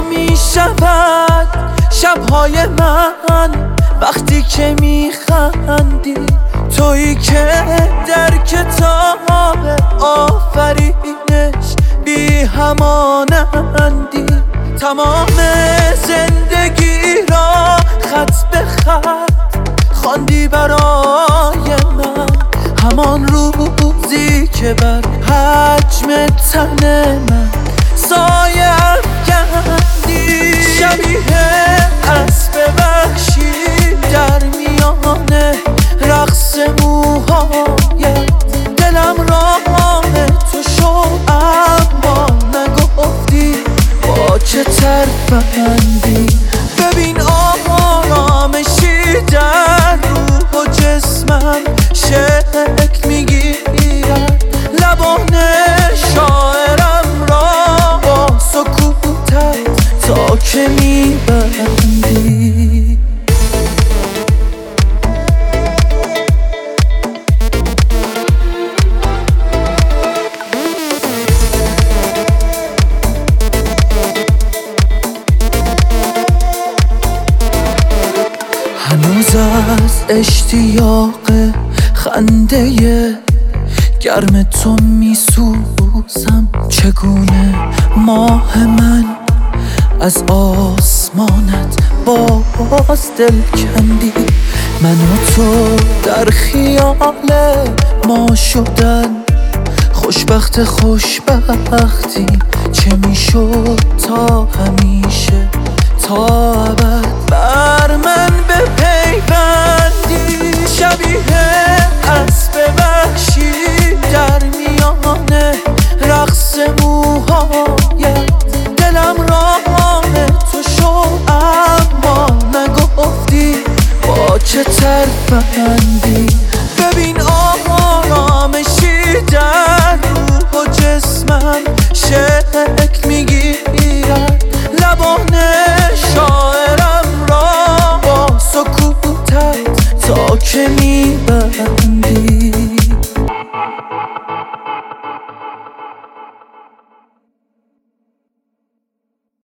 می شود شبهای من وقتی که می خندی، تویی که در کتاب آفرینش بی همانندی. تمام زندگی را خط به خط خواندی برای من، همان روزی که بر حجم تن من سایه افکندی. شبیه اسب وحشی در میان رقص موهایت، دلم راه تو شو اما نگفتی با چه ترفندی. ببین آرامشی در روح و جسمم شکل میگیرد، لبان شاعرم را با سکوتت تا که میبندی. هنوز از اشتیاق خنده گرم تو میسوزم. چگونه ماه من از آسمانت باز دل کندی. من و تو در خیال ما شدن خوشبختی چه میشد تا همیشه تا ابد بر من بپیوندی. شبیه اسب وحشی در میان رقص موهایت، دلم راه تو شو اما نگفتی با چه ترفندی.